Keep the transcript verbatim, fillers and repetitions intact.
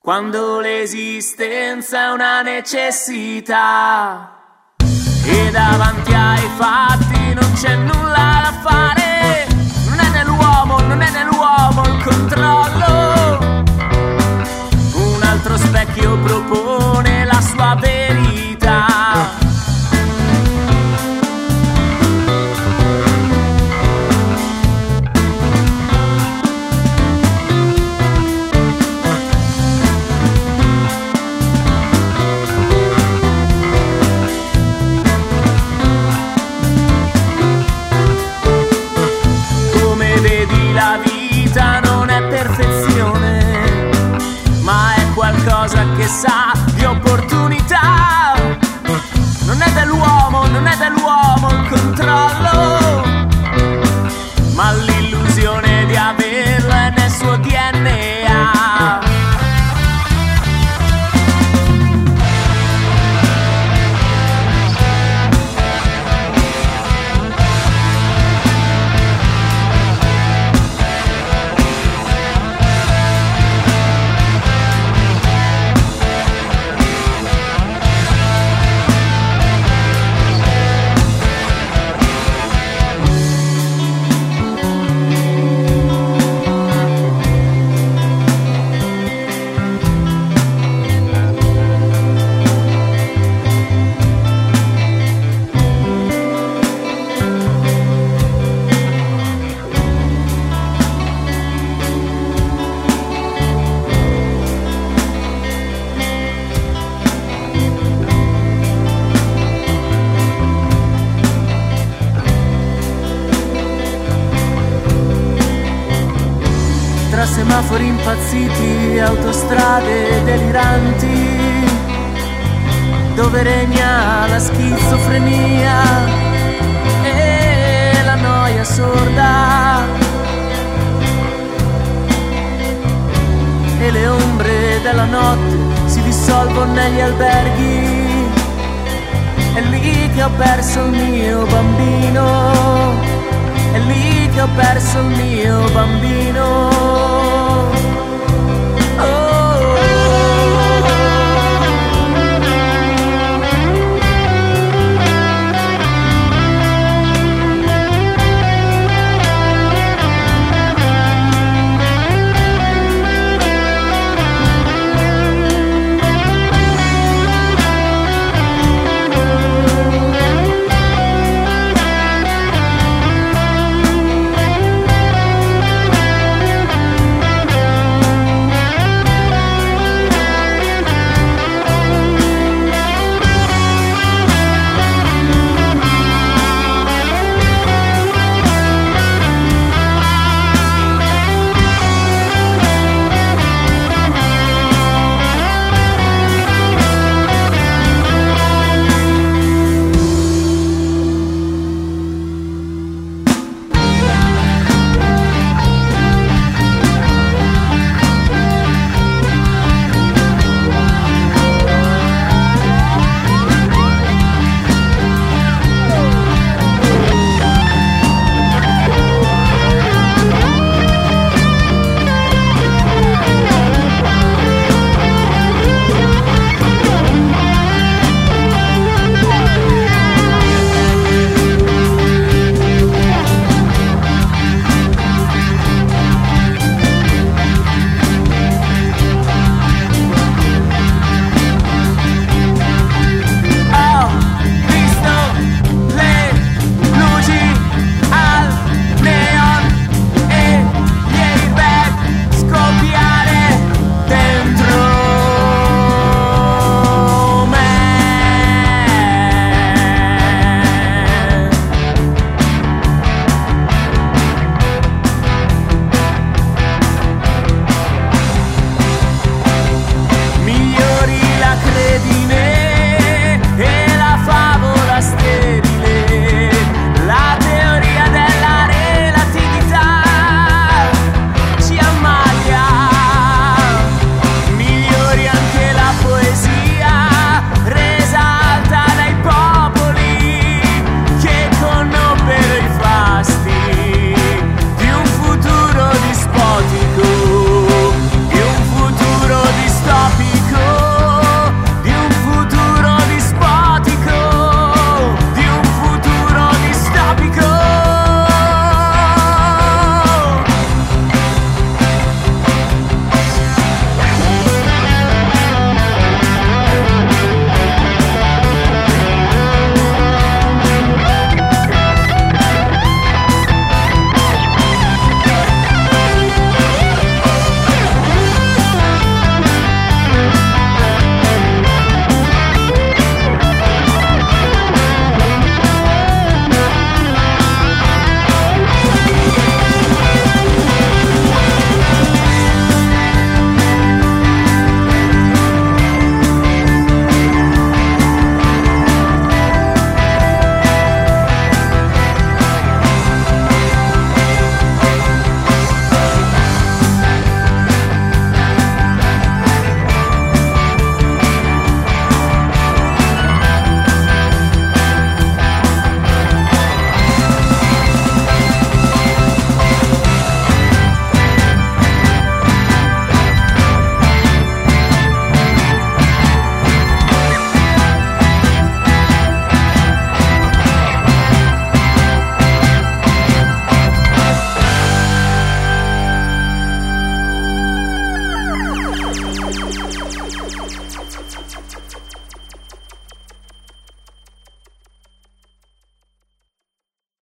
Quando l'esistenza è una necessità e davanti ai fatti non c'è nulla da fare, non è nell'uomo, non è nell'uomo il controllo. Un altro specchio propone la sua verità. La vita non è perfezione, ma è qualcosa che sa di opportunità. Non è dell'uomo, non è dell'uomo il controllo, ma l'illusione di averlo è nel suo D N A. Semafori impazziti, autostrade deliranti, dove regna la schizofrenia e la noia sorda, e le ombre della notte si dissolvono negli alberghi. È lì che ho perso il mio bambino, è lì che ho perso il mio bambino.